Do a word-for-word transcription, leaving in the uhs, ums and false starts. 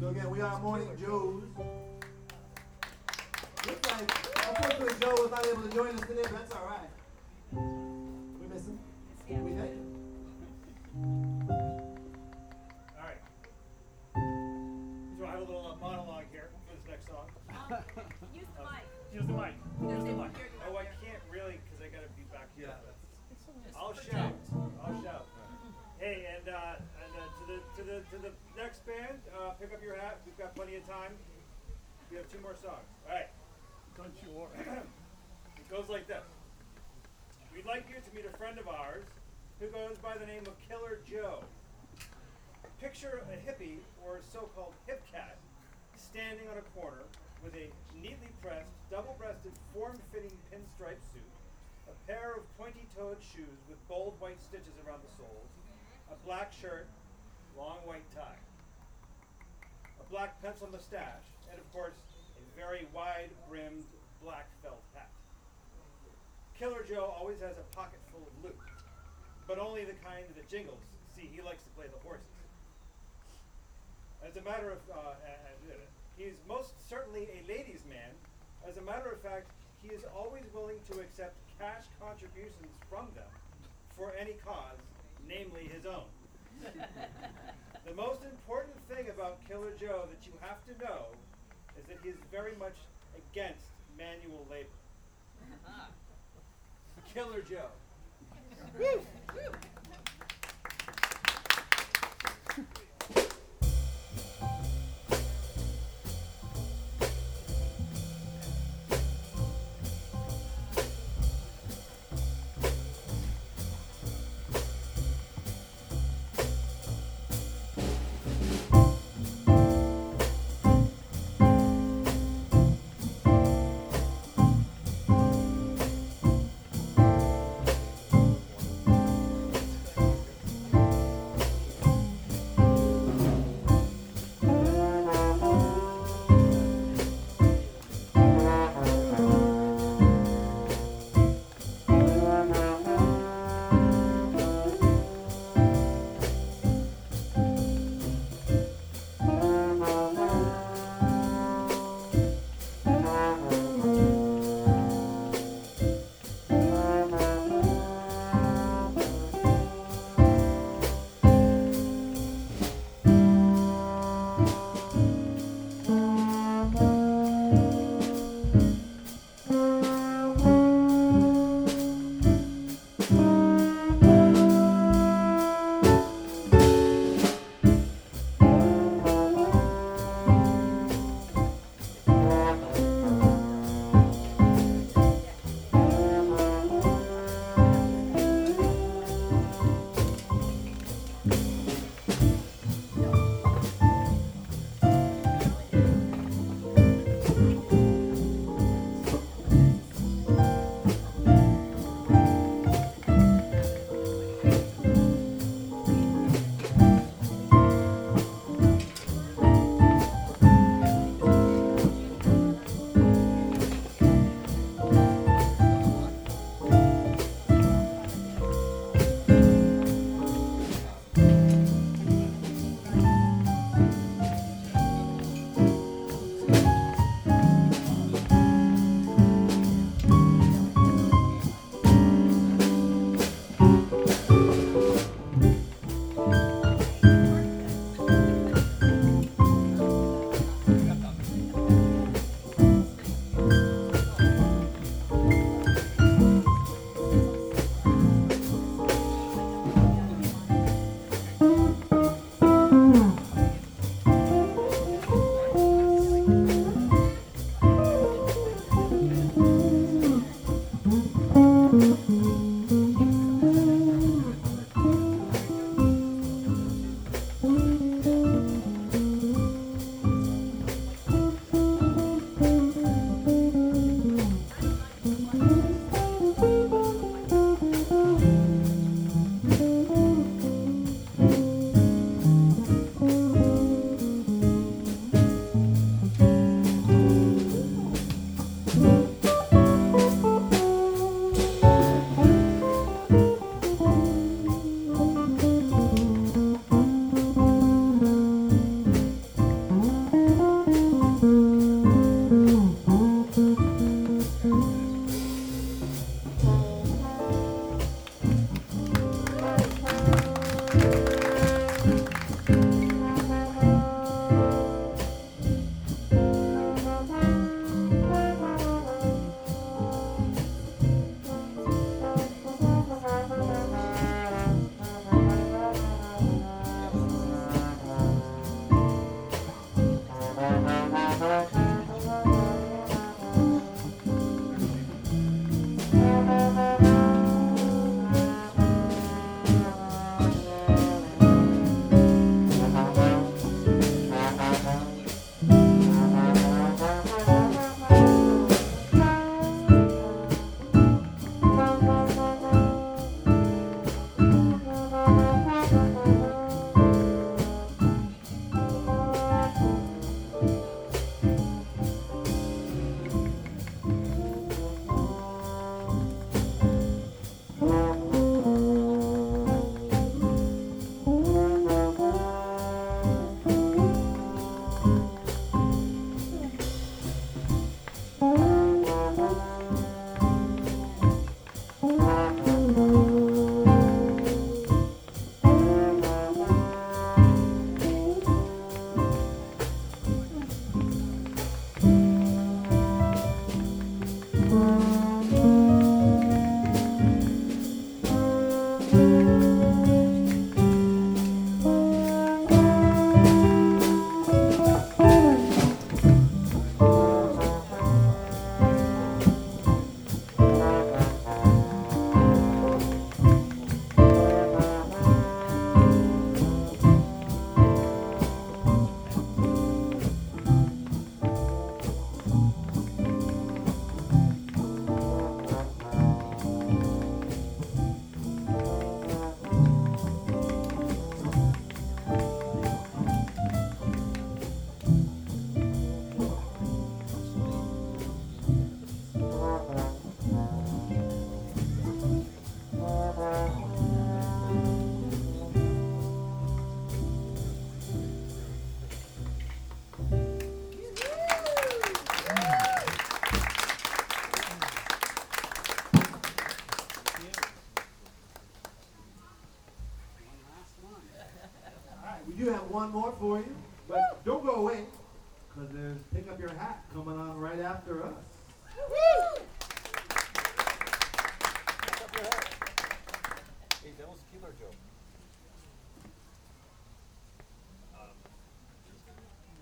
So again, we are Morning Joes. Looks like, unfortunately, Joe was not able to join us today, but that's all right. We miss him. Yeah. We thank him. All right. So I have a little uh, monologue here for this next song. Um, use the mic. Use the mic. Because Use they the won't mic. hear you Oh, up I there. can't really because I gotta be back here. Yeah. I'll shout. I'll shout. Hey, and uh, and uh, to the to the to the next band, uh, pick up your hat. We've got plenty of time. We have two more songs. All right. Don't you worry. It goes like this. We'd like you to meet a friend of ours who goes by the name of Killer Joe. Picture a hippie or so-called hip cat standing on a corner with a neatly pressed, double-breasted, form-fitting pinstripe suit, a pair of pointy-toed shoes with bold white stitches around the soles, a black shirt, long white tie, a black pencil mustache, and of course, a very wide-brimmed black felt hat. Killer Joe always has a pocket full of loot, but only the kind that jingles. See, he likes to play the horses. As a matter of, uh, uh, he's most certainly a ladies' man. As a matter of fact, he is always willing to accept cash contributions from them for any cause, namely his own. The most important thing about Killer Joe that you have to know is that he is very much against manual labor. Killer Joe. Woo! We do have one more for you, but don't go away, because there's Pick Up Your Hat coming on right after us. Hey, that was Killer Joe.